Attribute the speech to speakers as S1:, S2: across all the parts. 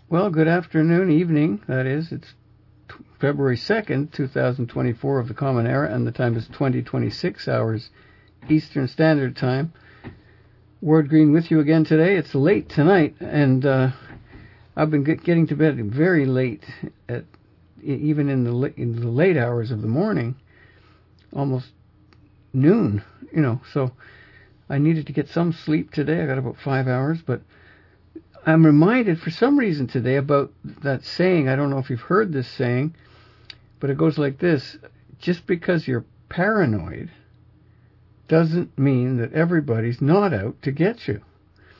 S1: Well, good afternoon, evening, that is. It's February 2nd, 2024 of the Common Era, and the time is 20:26 hours Eastern Standard Time. Ward Green with you again today. It's late tonight, and I've been getting to bed very late, even in the late hours of the morning, almost noon, so I needed to get some sleep today. I got about 5 hours, but I'm reminded for some reason today about that saying. I don't know if you've heard this saying, but it goes like this: just because you're paranoid doesn't mean that everybody's not out to get you.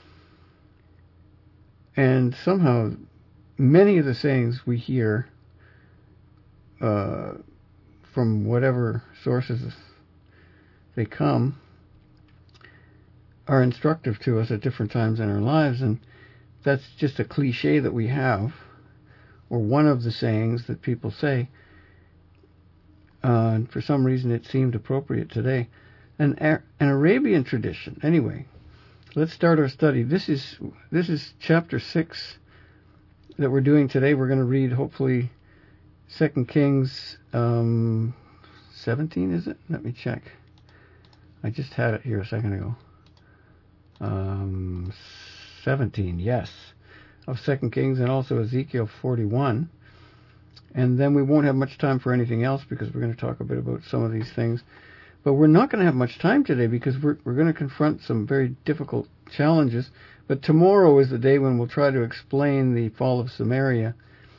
S1: And somehow many of the sayings we hear from whatever sources they come are instructive to us at different times in our lives, and that's just a cliche that we have, or one of the sayings that people say. And for some reason it seemed appropriate today. An Arabian tradition. Anyway, let's start our study. This is chapter 6 that we're doing today. We're going to read, hopefully, 2 Kings 17, is it? Let me check. I just had it here a second ago. 17, yes, of 2 Kings, and also Ezekiel 41. And then we won't have much time for anything else because we're going to talk a bit about some of these things. But we're not going to have much time today because we're going to confront some very difficult challenges. But tomorrow is the day when we'll try to explain the fall of Samaria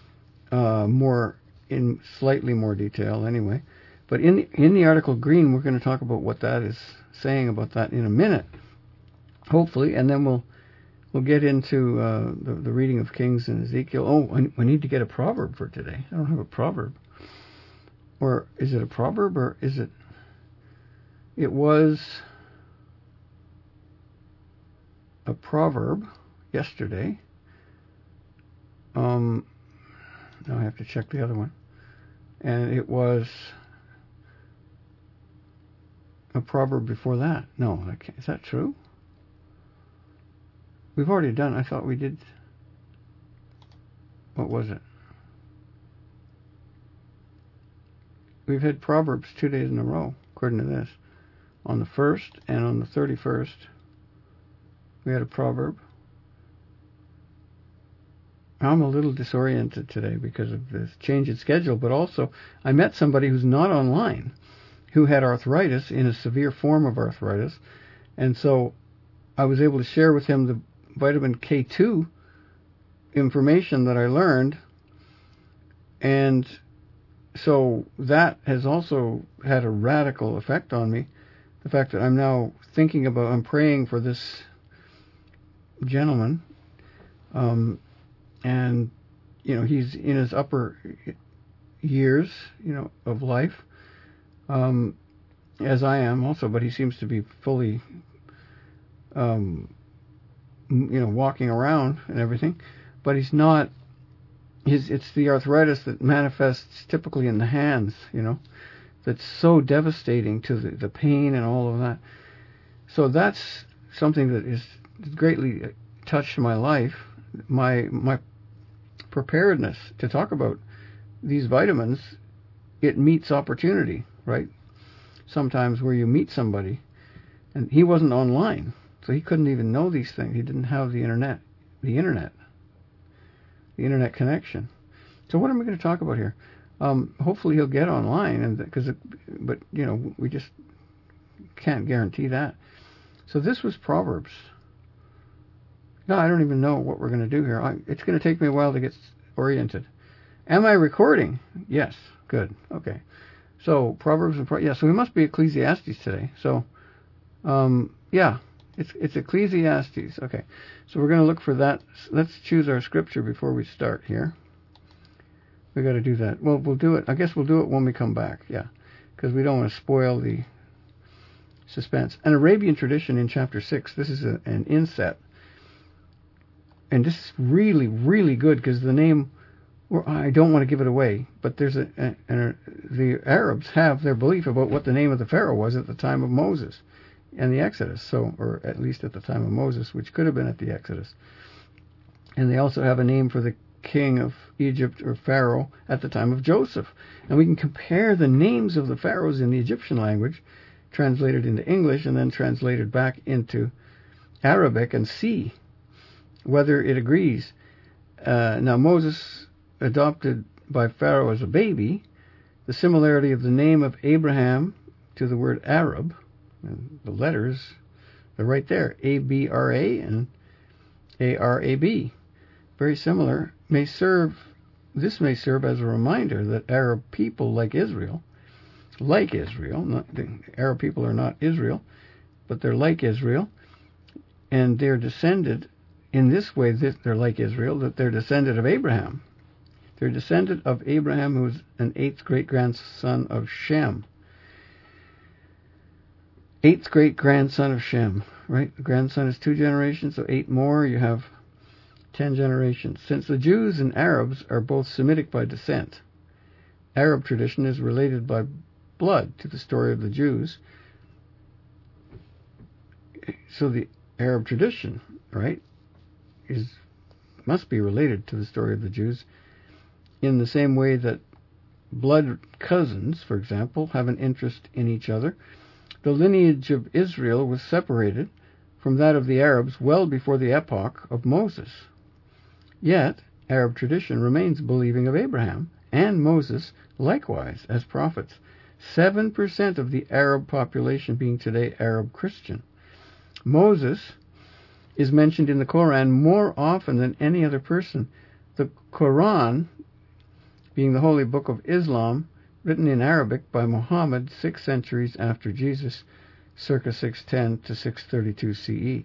S1: in slightly more detail anyway. But in the article Green, we're going to talk about what that is saying about that in a minute, hopefully, and then we'll get into the reading of Kings and Ezekiel. Oh, we need to get a proverb for today. I don't have a proverb. Or is it a proverb, or is it... It was a proverb yesterday. Now I have to check the other one. And it was a proverb before that. No, is that true? We've already done. I thought we did. What was it? We've had Proverbs 2 days in a row, according to this. On the 1st and on the 31st, we had a proverb. I'm a little disoriented today because of this change in schedule, but also I met somebody who's not online, who had arthritis, in a severe form of arthritis, and so I was able to share with him the vitamin K2 information that I learned, and so that has also had a radical effect on me. The fact that I'm now I'm praying for this gentleman, and he's in his upper years, of life, as I am also, but he seems to be fully, walking around and everything, but he's not. It's the arthritis that manifests typically in the hands, that's so devastating to the pain and all of that. So that's something that is greatly touched my life, my preparedness to talk about these vitamins. It meets opportunity, right? Sometimes where you meet somebody, and he wasn't online, so he couldn't even know these things. He didn't have the internet connection. So what am I going to talk about here? Hopefully he'll get online, but we just can't guarantee that. So this was Proverbs. No, I don't even know what we're going to do here. It's going to take me a while to get oriented. Am I recording? Yes. Good. Okay. So Proverbs so we must be Ecclesiastes today. So, it's Ecclesiastes. Okay. So we're going to look for that. Let's choose our scripture before we start here. We got to do that. Well, we'll do it. I guess we'll do it when we come back. Yeah, because we don't want to spoil the suspense. An Arabian tradition in chapter 6. This is an inset, and this is really, really good because the name. I don't want to give it away, but there's the Arabs have their belief about what the name of the Pharaoh was at the time of Moses and the Exodus. So, or at least at the time of Moses, which could have been at the Exodus. And they also have a name for the king of Egypt, or Pharaoh, at the time of Joseph. And we can compare the names of the pharaohs in the Egyptian language, translated into English and then translated back into Arabic, and see whether it agrees. Now, Moses, adopted by Pharaoh as a baby, the similarity of the name of Abraham to the word Arab, and the letters, they're right there, A-B-R-A and A-R-A-B. Very similar. This may serve as a reminder that Arab people like Israel, the Arab people are not Israel, but they're like Israel, and they're descended, in this way, they're like Israel, that they're descended of Abraham. They're descended of Abraham, who was an eighth great-grandson of Shem. Eighth great-grandson of Shem, right? The grandson is 2 generations, so 8 more, you have 10 generations. Since the Jews and Arabs are both Semitic by descent, Arab tradition is related by blood to the story of the Jews. So the Arab tradition, right, must be related to the story of the Jews, in the same way that blood cousins, for example, have an interest in each other. The lineage of Israel was separated from that of the Arabs well before the epoch of Moses. Yet, Arab tradition remains believing of Abraham and Moses likewise as prophets, 7% of the Arab population being today Arab Christian. Moses is mentioned in the Quran more often than any other person. The Quran, being the holy book of Islam, written in Arabic by Muhammad 6 centuries after Jesus, circa 610 to 632 CE.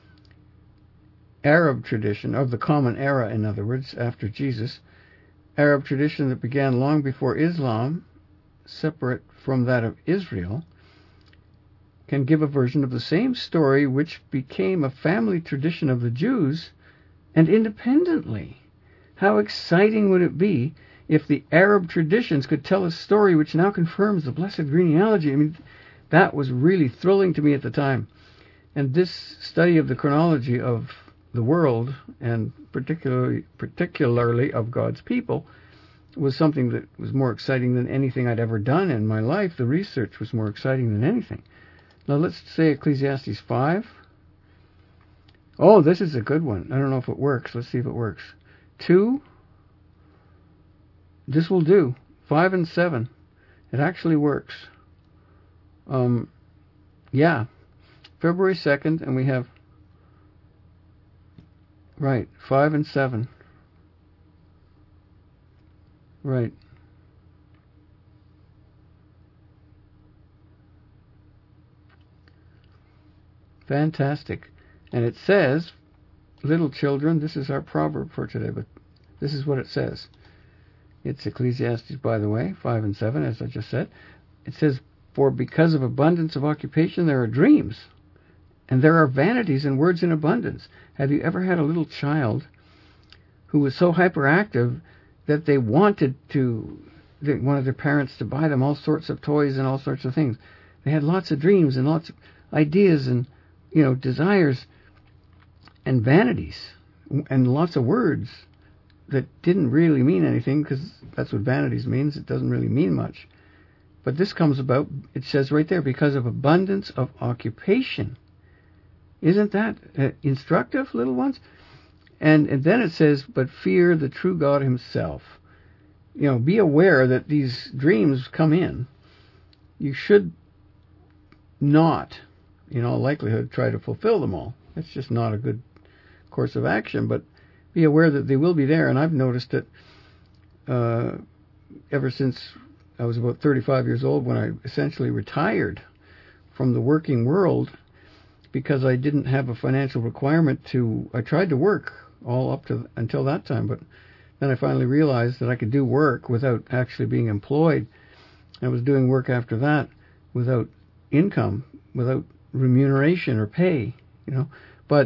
S1: Arab tradition, of the Common Era, in other words, after Jesus, Arab tradition that began long before Islam, separate from that of Israel, can give a version of the same story which became a family tradition of the Jews, and independently. How exciting would it be if the Arab traditions could tell a story which now confirms the blessed genealogy? I mean, that was really thrilling to me at the time. And this study of the chronology of the world, and particularly of God's people, was something that was more exciting than anything I'd ever done in my life. The research was more exciting than anything. Now let's say Ecclesiastes 5. Oh, this is a good one. I don't know if it works. Let's see if it works. 2. This will do. 5 and 7. It actually works. Yeah. February 2nd, and we have, right, 5 and 7. Right. Fantastic. And it says, little children, this is our proverb for today, but this is what it says. It's Ecclesiastes, by the way, 5 and 7, as I just said. It says, for because of abundance of occupation there are dreams, and there are vanities and words in abundance. Have you ever had a little child who was so hyperactive that they wanted their parents to buy them all sorts of toys and all sorts of things? They had lots of dreams and lots of ideas and, desires and vanities and lots of words that didn't really mean anything, because that's what vanities means. It doesn't really mean much. But this comes about, it says right there, because of abundance of occupation. Isn't that instructive, little ones? And then it says, but fear the true God himself. Be aware that these dreams come in. You should not, in all likelihood, try to fulfill them all. That's just not a good course of action, but be aware that they will be there. And I've noticed that ever since I was about 35 years old, when I essentially retired from the working world, because I didn't have a financial requirement I tried to work all up to until that time, but then I finally realized that I could do work without actually being employed. I was doing work after that without income, without remuneration or pay, But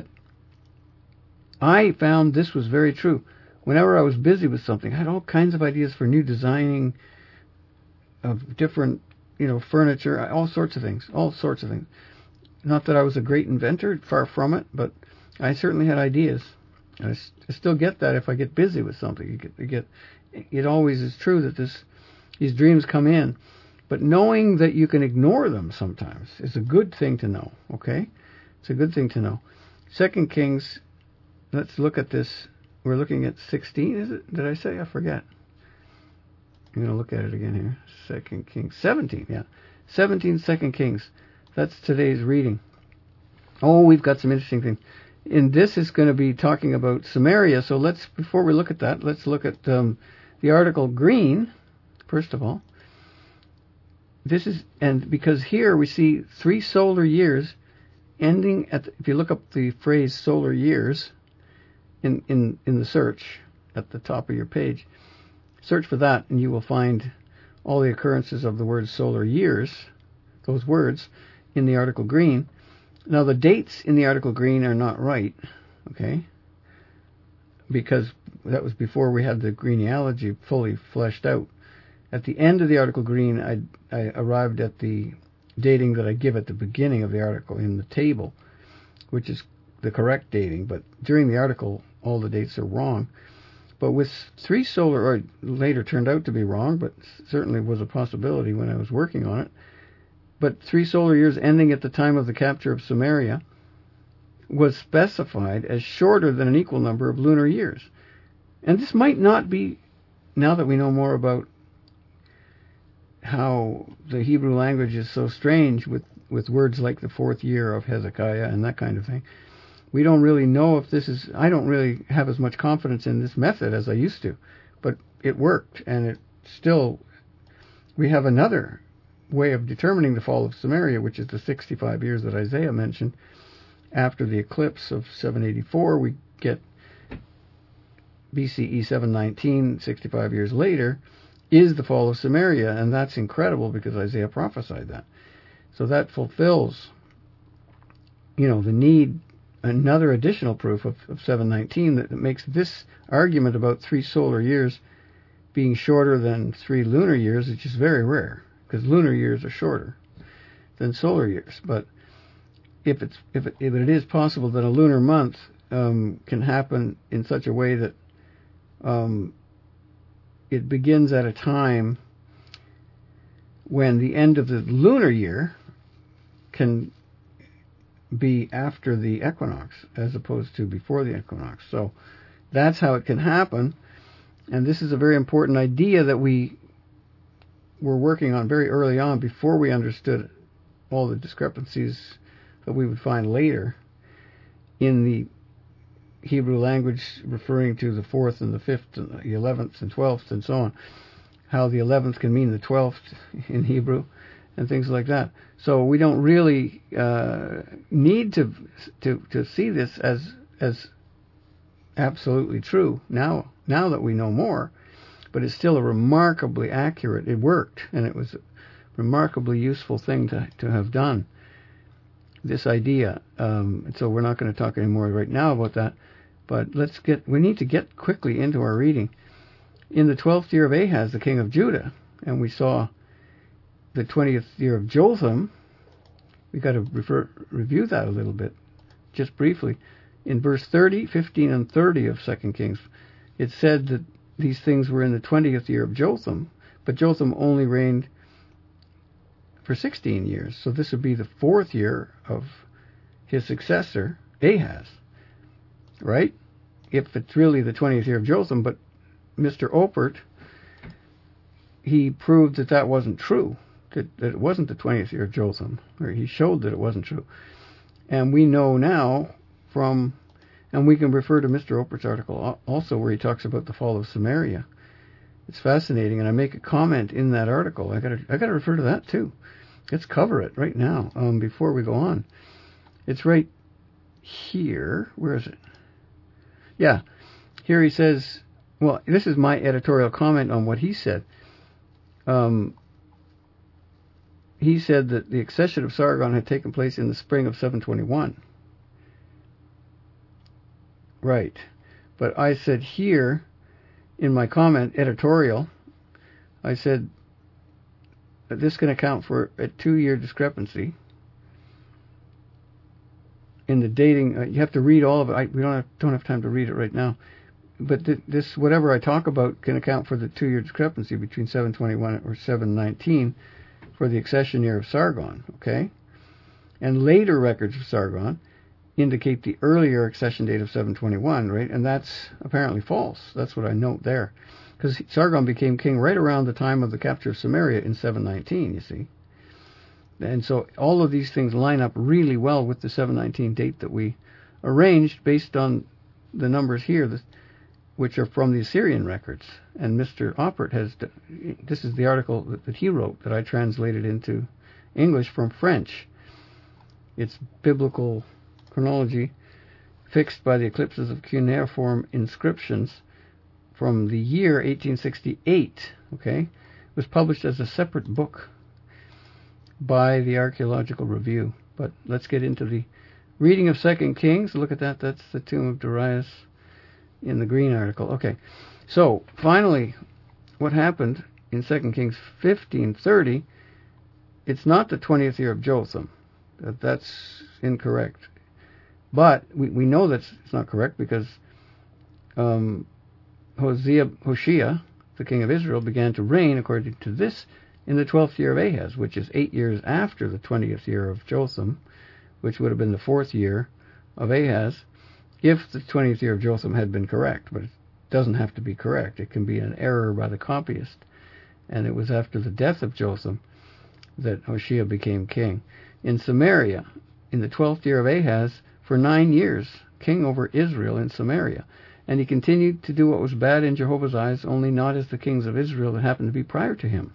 S1: I found this was very true. Whenever I was busy with something, I had all kinds of ideas for new designing of different, furniture, all sorts of things. Not that I was a great inventor, far from it, but I certainly had ideas. I still get that if I get busy with something. It always is true that these dreams come in, but knowing that you can ignore them sometimes is a good thing to know. Okay, it's a good thing to know. 2 Kings. Let's look at this. We're looking at 16. Is it? Did I say? I forget. I'm going to look at it again here. 2 Kings 17. Yeah, 17. 2 Kings. That's today's reading. Oh, we've got some interesting things. And this is going to be talking about Samaria. So before we look at that, let's look at the article green, first of all. Because here we see 3 solar years ending if you look up the phrase solar years in the search at the top of your page, search for that and you will find all the occurrences of the word solar years, those words, in the article green. Now, the dates in the article green are not right, okay? Because that was before we had the genealogy fully fleshed out. At the end of the article green, I arrived at the dating that I give at the beginning of the article in the table, which is the correct dating. But during the article, all the dates are wrong. But with 3 solar, or later turned out to be wrong, but certainly was a possibility when I was working on it. But 3 solar years ending at the time of the capture of Samaria was specified as shorter than an equal number of lunar years. And this might not be, now that we know more about how the Hebrew language is so strange with words like the 4th year of Hezekiah and that kind of thing, we don't really know if this is, I don't really have as much confidence in this method as I used to. But it worked, and it still, we have another way of determining the fall of Samaria, which is the 65 years that Isaiah mentioned. After the eclipse of 784, we get BCE 719, 65 years later, is the fall of Samaria, and that's incredible because Isaiah prophesied that. So that fulfills, the need, another additional proof of 719 that makes this argument about 3 solar years being shorter than 3 lunar years, which is very rare, because lunar years are shorter than solar years. But if it is possible that a lunar month can happen in such a way that it begins at a time when the end of the lunar year can be after the equinox as opposed to before the equinox. So that's how it can happen. And this is a very important idea that we were working on very early on before we understood all the discrepancies that we would find later in the Hebrew language, referring to the 4th and the 5th and the 11th and 12th and so on, how the 11th can mean the 12th in Hebrew and things like that. So we don't really need to see this as absolutely true now that we know more. But it's still a remarkably accurate, it worked, and it was a remarkably useful thing to have done, this idea. So we're not going to talk anymore right now about that, but we need to get quickly into our reading. In the 12th year of Ahaz, the king of Judah, and we saw the 20th year of Jotham, we've got to review that a little bit, just briefly. In verse 30, 15, and 30 of 2 Kings, it said that these things were in the 20th year of Jotham, but Jotham only reigned for 16 years. So this would be the 4th year of his successor, Ahaz, right? If it's really the 20th year of Jotham, but Mr. Oppert, he proved that wasn't true, that it wasn't the 20th year of Jotham, or he showed that it wasn't true. And we know now and we can refer to Mr. Oppert's article also where he talks about the fall of Samaria. It's fascinating, and I make a comment in that article. I got to refer to that too. Let's cover it right now before we go on. It's right here. Where is it? Yeah, here he says. Well, this is my editorial comment on what he said. He said that the accession of Sargon had taken place in the spring of 721. Right. But I said here, in my comment, editorial, I said that this can account for a 2-year discrepancy. in the dating, you have to read all of it. We don't have time to read it right now. But this, whatever I talk about, can account for the 2-year discrepancy between 721 or 719 for the accession year of Sargon, okay? And later records of Sargon indicate the earlier accession date of 721, right? And that's apparently false. That's what I note there. Because Sargon became king right around the time of the capture of Samaria in 719, you see. And so all of these things line up really well with the 719 date that we arranged based on the numbers here, which are from the Assyrian records. And Mr. Oppert this is the article that he wrote that I translated into English from French. It's biblical chronology fixed by the eclipses of cuneiform inscriptions from the year 1868, okay? It was published as a separate book by the Archaeological Review. But let's get into the reading of 2 Kings. Look at that. That's the tomb of Darius in the green article. Okay. So, finally, what happened in 2 Kings 15:30, it's not the 20th year of Jotham. That's incorrect. But we know that's it's not correct because Hoshea, the king of Israel, began to reign, according to this, in the 12th year of Ahaz, which is 8 years after the 20th year of Jotham, which would have been the 4th year of Ahaz, if the 20th year of Jotham had been correct. But it doesn't have to be correct. It can be an error by the copyist. And it was after the death of Jotham that Hoshea became king. In Samaria, in the 12th year of Ahaz, for 9 years, king over Israel in Samaria. And he continued to do what was bad in Jehovah's eyes, only not as the kings of Israel that happened to be prior to him.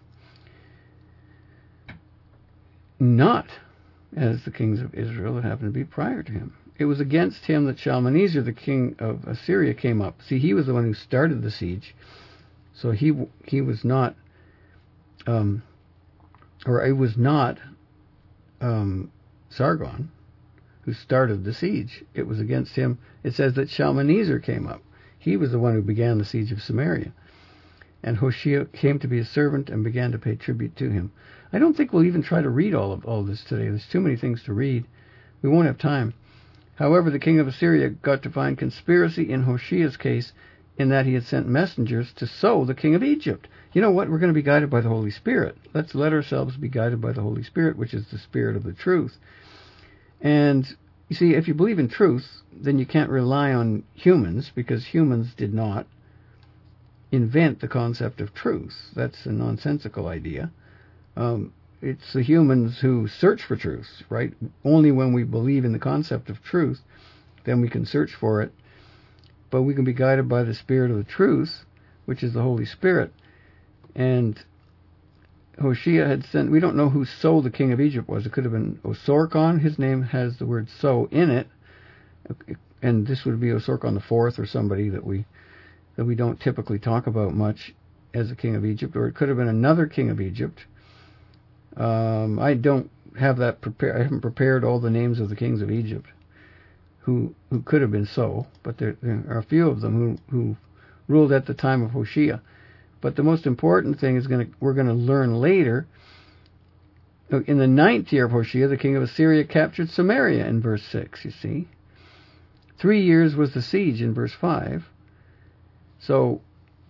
S1: Not as the kings of Israel that happened to be prior to him. It was against him that Shalmaneser, the king of Assyria, came up. See, he was the one who started the siege. So he was not, it was not Sargon who started the siege. It was against him. It says that Shalmaneser came up. He was the one who began the siege of Samaria. And Hoshea came to be a servant and began to pay tribute to him. I don't think we'll even try to read all this today. There's too many things to read. We won't have time. However, the king of Assyria got to find conspiracy in Hoshea's case in that he had sent messengers to So, the king of Egypt. You know what? We're going to be guided by the Holy Spirit. Let's let ourselves be guided by the Holy Spirit, which is the Spirit of the truth. And, you see, if you believe in truth, then you can't rely on humans, because humans did not invent the concept of truth. That's a nonsensical idea. It's the humans who search for truth, right? Only when we believe in the concept of truth, then we can search for it. But we can be guided by the Spirit of the truth, which is the Holy Spirit. And Hoshea had sent, we don't know who So, the king of Egypt, was. It could have been Osorkon. His name has the word So in it. And this would be Osorkon IV or somebody that we don't typically talk about much as a king of Egypt. Or it could have been another king of Egypt. I don't have that prepared. I haven't prepared all the names of the kings of Egypt who could have been So, but there are a few of them who ruled at the time of Hoshea. But the most important thing is we're going to learn later. In the 9th year of Hoshea, the king of Assyria captured Samaria in verse 6, you see. 3 years was the siege in verse 5. So,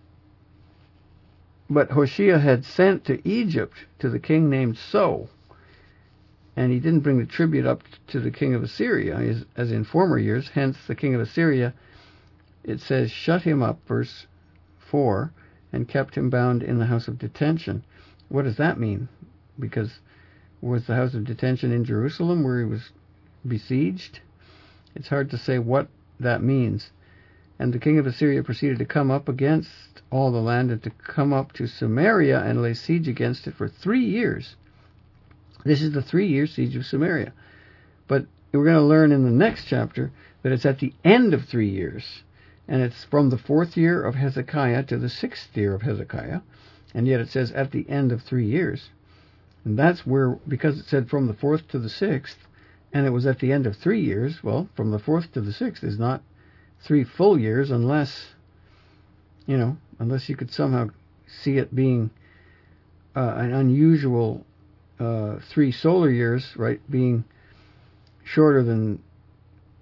S1: but Hoshea had sent to Egypt to the king named So, and he didn't bring the tribute up to the king of Assyria as in former years. Hence, the king of Assyria, it says, shut him up, verse 4, and kept him bound in the house of detention. What does that mean? Because was the house of detention in Jerusalem where he was besieged? It's hard to say what that means. And the king of Assyria proceeded to come up against all the land and to come up to Samaria and lay siege against it for 3 years. This is the 3-year siege of Samaria. But we're going to learn in the next chapter that it's at the end of 3 years. And it's from the 4th year of Hezekiah to the 6th year of Hezekiah. And yet it says at the end of 3 years. And that's where, because it said from the 4th to the 6th, and it was at the end of 3 years, well, from the 4th to the 6th is not 3 full years unless you could somehow see it being an unusual 3 solar years, right, being shorter than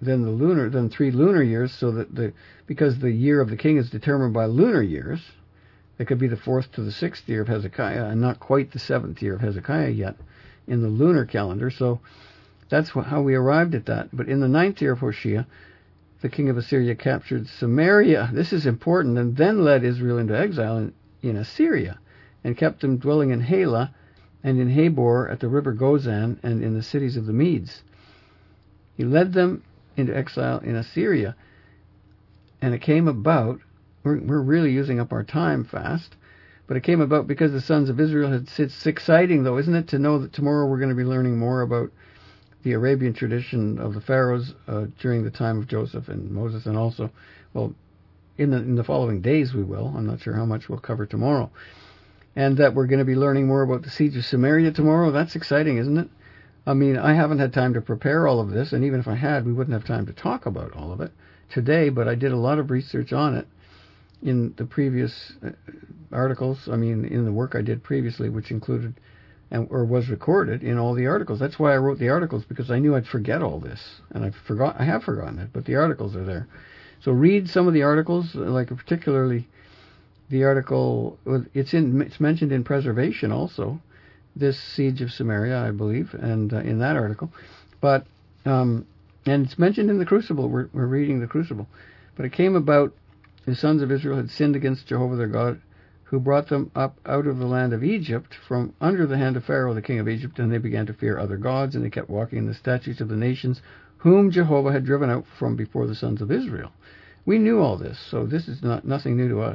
S1: then 3 lunar years, so that because the year of the king is determined by lunar years, it could be the 4th to the 6th year of Hezekiah, and not quite the 7th year of Hezekiah yet in the lunar calendar. So that's how we arrived at that. But in the 9th year of Hoshea, the king of Assyria captured Samaria. This is important, and then led Israel into exile in Assyria, and kept them dwelling in Halah and in Habor at the river Gozan and in the cities of the Medes. He led them into exile in Assyria, and it came about, we're really using up our time fast, but it came about because the sons of Israel had, it's exciting though, isn't it, to know that tomorrow we're going to be learning more about the Arabian tradition of the pharaohs during the time of Joseph and Moses, and also, well, in the following days we will. I'm not sure how much we'll cover tomorrow. And that we're going to be learning more about the siege of Samaria tomorrow. That's exciting, isn't it? I mean, I haven't had time to prepare all of this, and even if I had, we wouldn't have time to talk about all of it today, but I did a lot of research on it in the previous articles, in the work I did previously, which included or was recorded in all the articles. That's why I wrote the articles, because I knew I'd forget all this, and I have forgotten it, but the articles are there. So read some of the articles, like particularly the article, it's mentioned in Preservation also, this siege of Samaria, I believe, and in that article. But and it's mentioned in the Crucible. We're reading the Crucible. But it came about, the sons of Israel had sinned against Jehovah their God, who brought them up out of the land of Egypt, from under the hand of Pharaoh, the king of Egypt, and they began to fear other gods, and they kept walking in the statutes of the nations whom Jehovah had driven out from before the sons of Israel. We knew all this, so this is nothing new to us.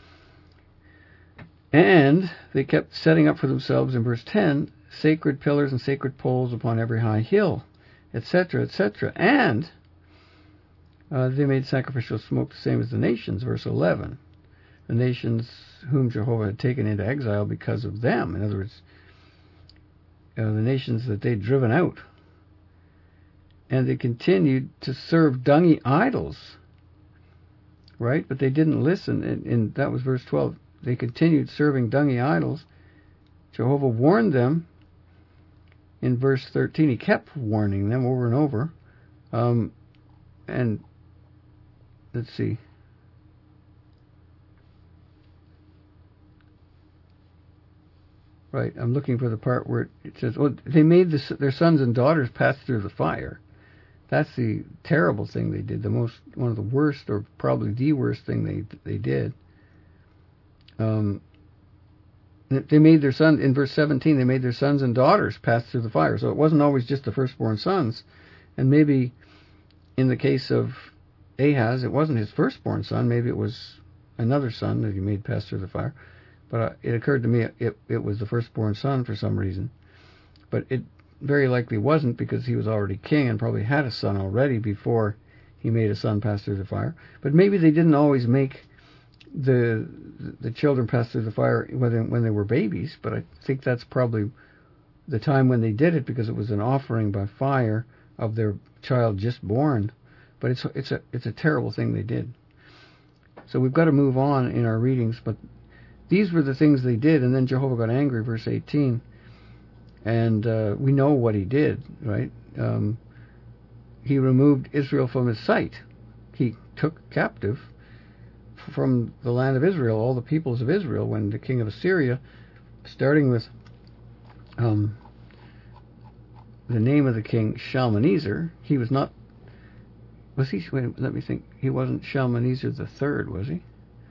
S1: And they kept setting up for themselves, in verse 10, sacred pillars and sacred poles upon every high hill, etc., etc. And they made sacrificial smoke the same as the nations, verse 11. The nations whom Jehovah had taken into exile because of them. In other words, the nations that they'd driven out. And they continued to serve dungy idols. Right? But they didn't listen. And that was verse 12. They continued serving dungy idols. Jehovah warned them in verse 13. He kept warning them over and over. And let's see. Right, I'm looking for the part where it says, they made their sons and daughters pass through the fire. That's the terrible thing they did. One of the worst, or probably the worst thing they did. They made their sons, in verse 17, they made their sons and daughters pass through the fire. So it wasn't always just the firstborn sons. And maybe in the case of Ahaz, it wasn't his firstborn son. Maybe it was another son that he made pass through the fire. But it occurred to me it was the firstborn son for some reason. But it very likely wasn't, because he was already king and probably had a son already before he made a son pass through the fire. But maybe they didn't always make the children pass through the fire when they were babies, but I think that's probably the time when they did it, because it was an offering by fire of their child just born. But it's a terrible thing they did. So we've got to move on in our readings, but these were the things they did, and then Jehovah got angry, verse 18, and we know what he did, right? He removed Israel from his sight. He took captive from the land of Israel all the peoples of Israel, when the king of Assyria, starting with the name of the king, Shalmaneser, he was not, was he, wait, let me think, he wasn't Shalmaneser the third, was he?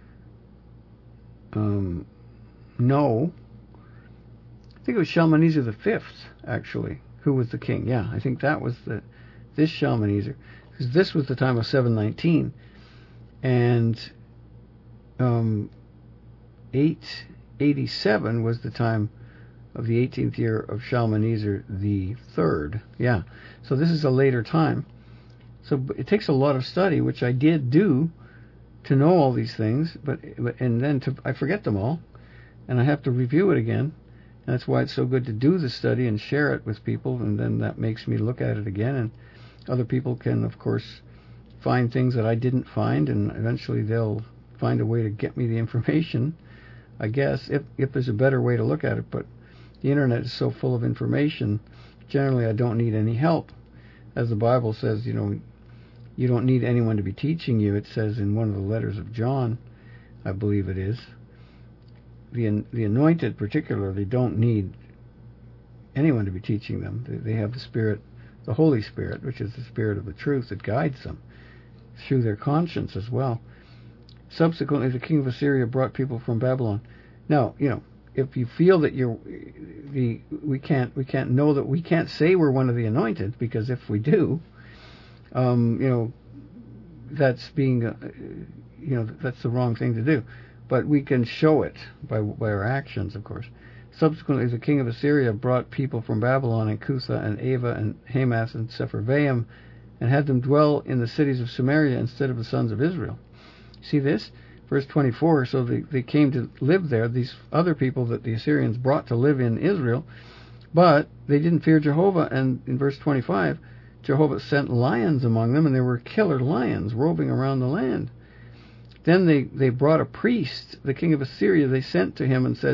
S1: No. I think it was Shalmaneser the fifth, actually, who was the king. Yeah, I think that was this Shalmaneser, because this was the time of 719, and 887 was the time of the 18th year of Shalmaneser the third. Yeah, so this is a later time. So it takes a lot of study, which I did do, to know all these things, and then I forget them all, and I have to review it again. And that's why it's so good to do the study and share it with people, and then that makes me look at it again, and other people can, of course, find things that I didn't find, and eventually they'll find a way to get me the information, I guess, if there's a better way to look at it. But the internet is so full of information, generally I don't need any help. As the Bible says, You don't need anyone to be teaching you. It says in one of the letters of John, I believe it is, the anointed particularly don't need anyone to be teaching them. They have the Spirit, the Holy Spirit, which is the Spirit of the truth that guides them through their conscience as well. Subsequently, the king of Assyria brought people from Babylon. Now, if you feel that we can't know that, we can't say we're one of the anointed, because if we do, that's being, that's the wrong thing to do. But we can show it by our actions, of course. Subsequently, the king of Assyria brought people from Babylon and Cutha and Ava and Hamath and Sepharvaim, and had them dwell in the cities of Samaria instead of the sons of Israel. See this? Verse 24, so they came to live there, these other people that the Assyrians brought to live in Israel, but they didn't fear Jehovah. And in verse 25, Jehovah sent lions among them, and there were killer lions roving around the land. Then they brought a priest, the king of Assyria, they sent to him and said,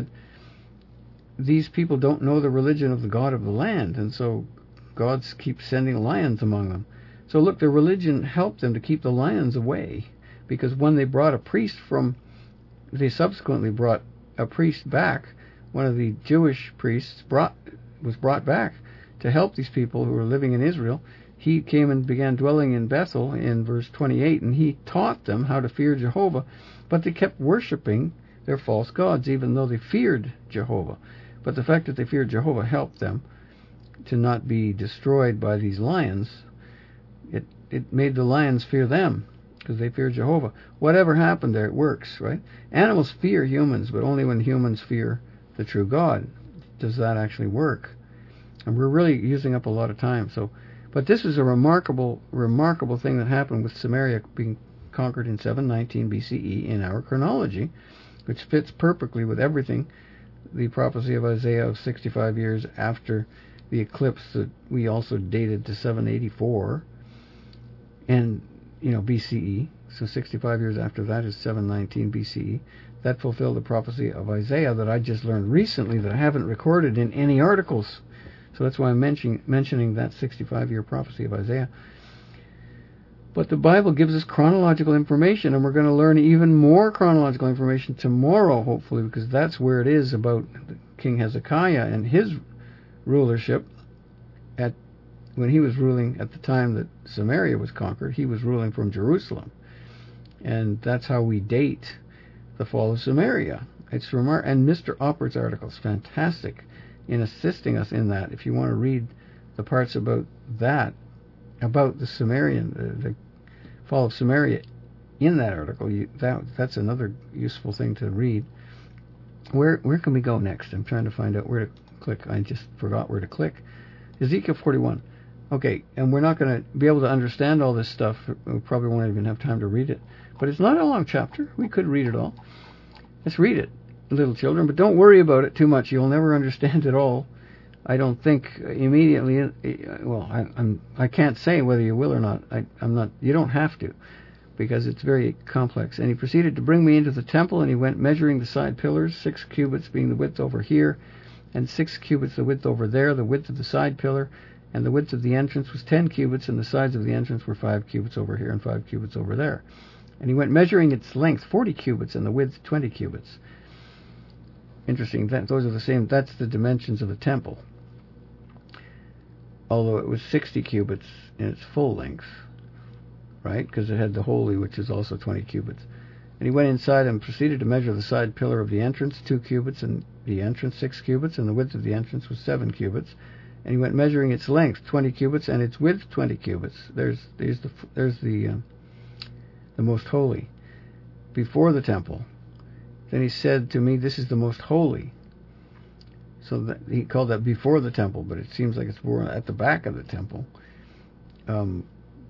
S1: these people don't know the religion of the God of the land, and so God keeps sending lions among them. So look, their religion helped them to keep the lions away, because when they brought a priest they subsequently brought a priest back. One of the Jewish priests was brought back to help these people who were living in Israel. He came and began dwelling in Bethel in verse 28, and he taught them how to fear Jehovah, but they kept worshiping their false gods, even though they feared Jehovah. But the fact that they feared Jehovah helped them to not be destroyed by these lions. It made the lions fear them, because they fear Jehovah. Whatever happened there, it works, right? Animals fear humans, but only when humans fear the true God does that actually work. And we're really using up a lot of time. But this is a remarkable thing that happened with Samaria being conquered in 719 BCE in our chronology, which fits perfectly with everything. The prophecy of Isaiah of 65 years after the eclipse that we also dated to 784 and BCE. So 65 years after that is 719 BCE. That fulfilled the prophecy of Isaiah that I just learned recently that I haven't recorded in any articles. So that's why I'm mentioning that 65-year prophecy of Isaiah. But the Bible gives us chronological information, and we're going to learn even more chronological information tomorrow, hopefully, because that's where it is about King Hezekiah and his rulership. When he was ruling at the time that Samaria was conquered, he was ruling from Jerusalem. And that's how we date the fall of Samaria. It's remarkable. And Mr. Oppert's article is fantastic in assisting us in that. If you want to read the parts about that, about the fall of Samaria in that article, that's another useful thing to read. Where can we go next? I'm trying to find out where to click. I just forgot where to click. Ezekiel 41. Okay, and we're not going to be able to understand all this stuff. We probably won't even have time to read it. But it's not a long chapter. We could read it all. Let's read it, little children. But don't worry about it too much. You'll never understand it all. I don't think immediately. Well, I can't say whether you will or not. I'm not. You don't have to, because it's very complex. And he proceeded to bring me into the temple, and he went measuring the side pillars, 6 cubits being the width over here, and 6 cubits the width over there. The width of the side pillar and the width of the entrance was 10 cubits, and the sides of the entrance were 5 cubits over here and 5 cubits over there. And he went measuring its length 40 cubits and the width 20 cubits. Interesting. Those are the same. That's the dimensions of the temple. Although it was 60 cubits in its full length, right? Because it had the holy, which is also 20 cubits. And he went inside and proceeded to measure the side pillar of the entrance, 2 cubits, and the entrance 6 cubits, and the width of the entrance was 7 cubits. And he went measuring its length 20 cubits and its width 20 cubits. There's the most holy before the temple. Then he said to me, "This is the most holy." So that he called that before the temple, but it seems like it's more at the back of the temple. The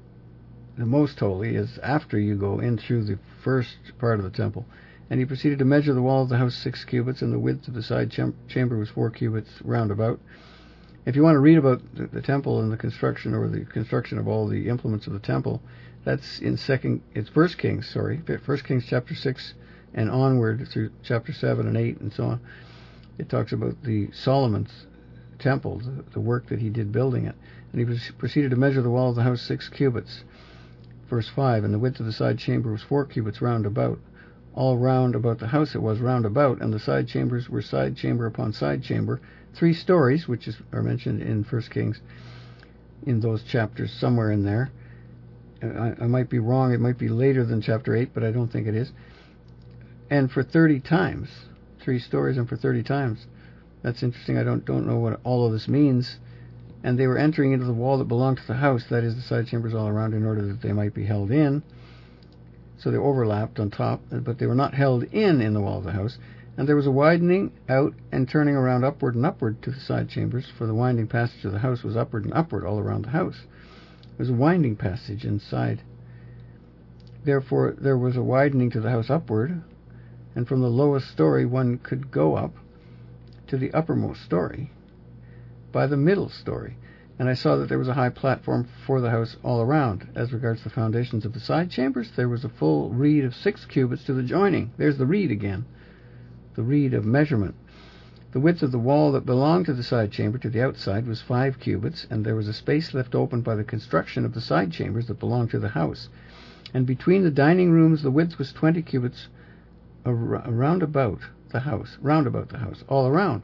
S1: most holy is after you go in through the first part of the temple. And he proceeded to measure the wall of the house 6 cubits, and the width of the side chamber was 4 cubits round about. If you want to read about the temple and the construction, or the construction of all the implements of the temple, that's in First Kings chapter 6 and onward through chapter 7 and 8 and so on. It talks about the Solomon's temple, the work that he did building it. And he proceeded to measure the wall of the house 6 cubits. verse 5, and the width of the side chamber was 4 cubits round about. All round about the house it was round about, and the side chambers were side chamber upon side chamber, 3 stories, which are mentioned in 1 Kings, in those chapters, somewhere in there. I might be wrong, it might be later than chapter 8, but I don't think it is. And for 30 times, 3 stories and for 30 times. That's interesting. I don't know what all of this means. And they were entering into the wall that belonged to the house, that is, the side chambers all around, in order that they might be held in. So they overlapped on top, but they were not held in the wall of the house. And there was a widening out and turning around upward and upward to the side chambers, for the winding passage of the house was upward and upward all around the house. There was a winding passage inside. Therefore, there was a widening to the house upward, and from the lowest story one could go up to the uppermost story by the middle story. And I saw that there was a high platform for the house all around. As regards the foundations of the side chambers, there was a full reed of 6 cubits to the joining. There's the reed again, the reed of measurement. The width of the wall that belonged to the side chamber to the outside was 5 cubits, and there was a space left open by the construction of the side chambers that belonged to the house. And between the dining rooms the width was 20 cubits round about the house, all around.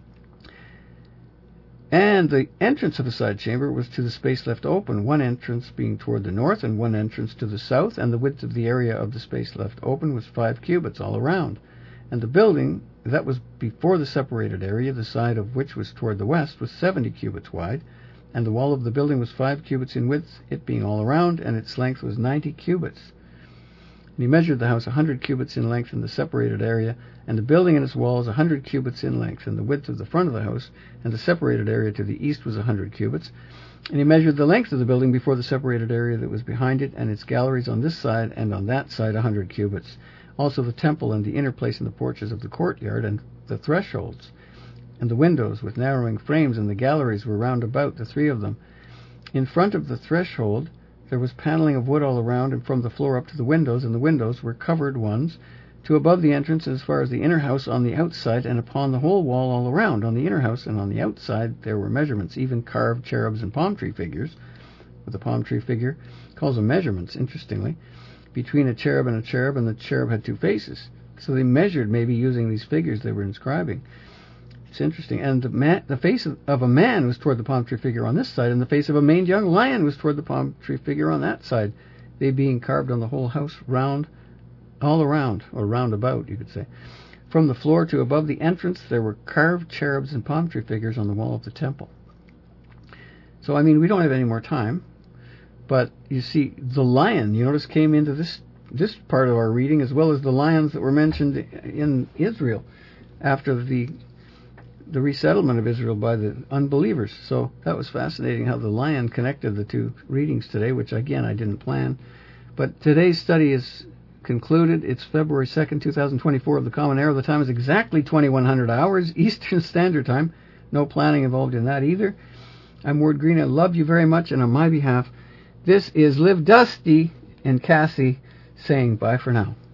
S1: And the entrance of the side chamber was to the space left open, one entrance being toward the north and one entrance to the south, and the width of the area of the space left open was 5 cubits all around. And the building that was before the separated area, the side of which was toward the west, was 70 cubits wide, and the wall of the building was 5 cubits in width, it being all around, and its length was 90 cubits. And he measured the house 100 cubits in length in the separated area, and the building and its walls 100 cubits in length, and the width of the front of the house and the separated area to the east was 100 cubits. And he measured the length of the building before the separated area that was behind it, and its galleries on this side and on that side 100 cubits. Also the temple and the inner place and the porches of the courtyard and the thresholds, and the windows with narrowing frames and the galleries were round about, the 3 of them. In front of the threshold there was paneling of wood all around, and from the floor up to the windows, and the windows were covered ones, to above the entrance as far as the inner house on the outside, and upon the whole wall all around. On the inner house and on the outside there were measurements, even carved cherubs and palm tree figures. With the palm tree figure calls them measurements, interestingly, between a cherub, and the cherub had 2 faces. So they measured, maybe using these figures they were inscribing. It's interesting. And the face of a man was toward the palm tree figure on this side, and the face of a maned young lion was toward the palm tree figure on that side, they being carved on the whole house round, all around, or round about, you could say. From the floor to above the entrance there were carved cherubs and palm tree figures on the wall of the temple. So, I mean, we don't have any more time, but you see, the lion, you notice, came into this part of our reading, as well as the lions that were mentioned in Israel after the resettlement of Israel by the unbelievers. So that was fascinating how the lion connected the 2 readings today, which again I didn't plan. But today's study is concluded. It's February 2nd, 2024 of the Common Era. The time is exactly 2100 hours Eastern Standard Time. No planning involved in that either. I'm Ward Green. I love you very much, and on my behalf, this is Liv Dusty and Cassie saying bye for now.